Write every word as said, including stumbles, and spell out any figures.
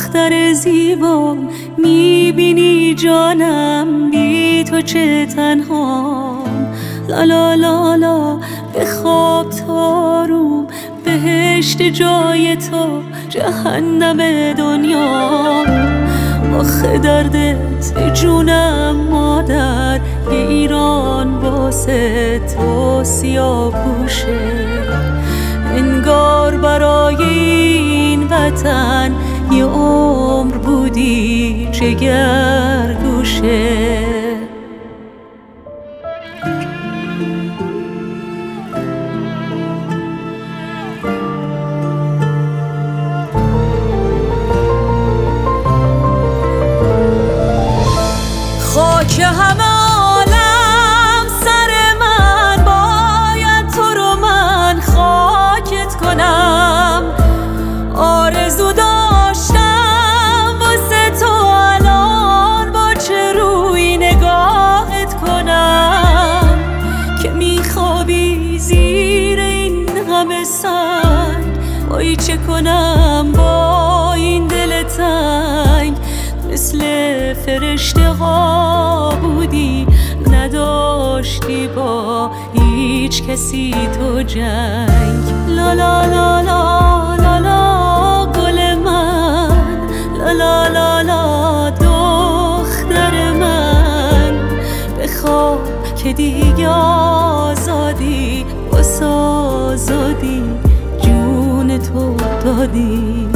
دختر زیبا میبینی جانم بی تو چه تنهام. لا لا لا لا بخواب تاروم، بهشت جای تو جهنم دنیا. آخه دردت به جونم مادر، یه ایران واسه تو سیاه پوشه. انگار برای این وطن یه عمر بودی جگر گوشه. خاک همه عالم سر من، باید تو رو من خاکت کنم. آرزو داشتم واسه تو الان با چه روی نگاهت کنم، که میخوابی زیر این همه سنگ. وای چه کنم با این دل تنگ، مثل فرشته ها بودی نداشتی با هیچ کسی تو جنگ. لا لا لا لا لا لا گل من، لا لا لا لا دختر من. بخواب که دیگه آزادی، واسه آزادی جون تو دادی.